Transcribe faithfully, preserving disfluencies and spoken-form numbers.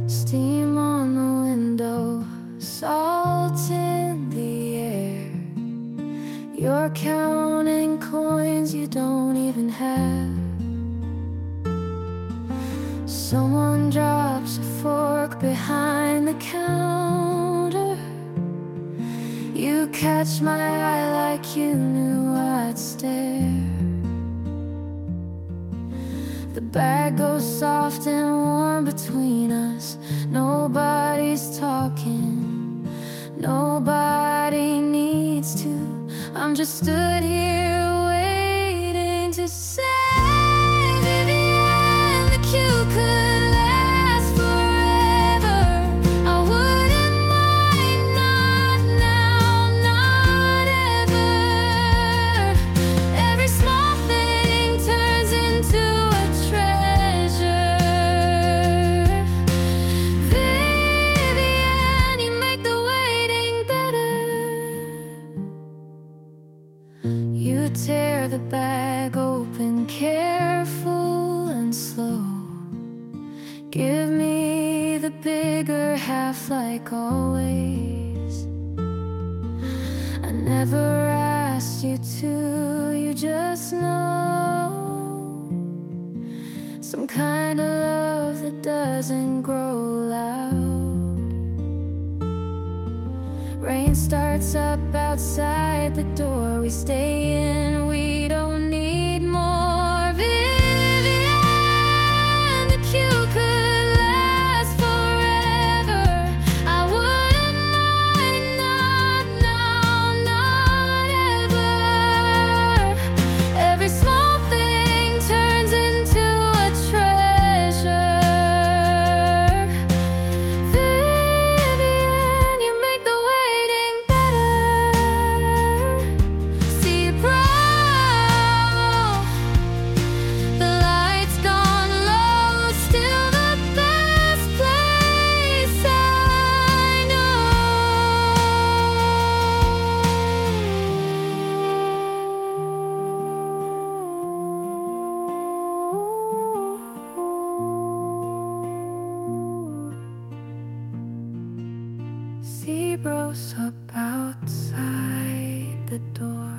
Steam on the window, salt in the air. You're counting coins you don't even have. Someone drops a fork behind the counter. You catch my eye like you knew I'd stare. The bag goes soft and warm between us. Nobody's talking, nobody needs to. I'm just stood here waiting to say, Vivian, the queue could last forever. I wouldn't mind, not now, not ever. Every small thing turns into a treasure. Vivian, you make the waiting better. You tear the bag open, careful and slow. Give me the bigger half like always. I never asked you to, you just know. Some kind of love that doesn't grow loud. Rain starts up outside the door. We stay in, we don't need more. Vivian, the queue could last forever. I wouldn't mind, not now, not ever. Every small thing turns into a treasure. Vivian, you make the waiting better. See it brown, the lights gone low, still the best place I know. Zebras up outside the door.